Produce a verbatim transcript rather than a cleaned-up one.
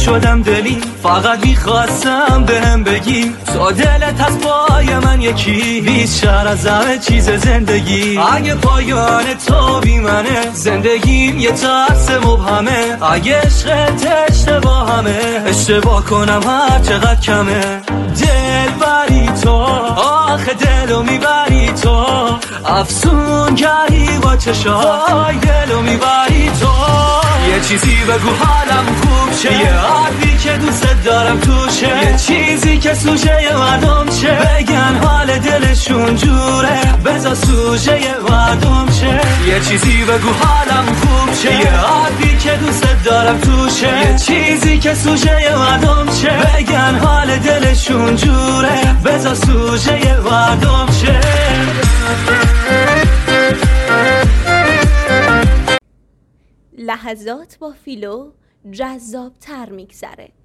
شدم دلی، فقط میخواستم بهم بگی تو دلت از پای من یکی بیشتر از همه چیز زندگی. اگه پایان تو بی منه، زندگیم یه ترس مبهمه. اگه عشقت اشتباهمه، اشتباه کنم هر چقدر کمه. دل بری تو، آخه دلو میبری تو، افسون کردی با چشای دلو میبری تو. یه چیزی بگو حالم خوب شه، یه حرفی که دوست دارم توشه، یه چیزی که سوژه مردم شه. بگن حال دلشون جوره، بذار سوژه مردم شه. یه چیزی بگو حالم خوب شه، یه حرفی که دوست دارم توشه، یه چیزی که سوژه مردم شه. بگن حال دلشون جوره، بذار سوژه مردم شه. لحظات با فیلو جذاب تر میگذره.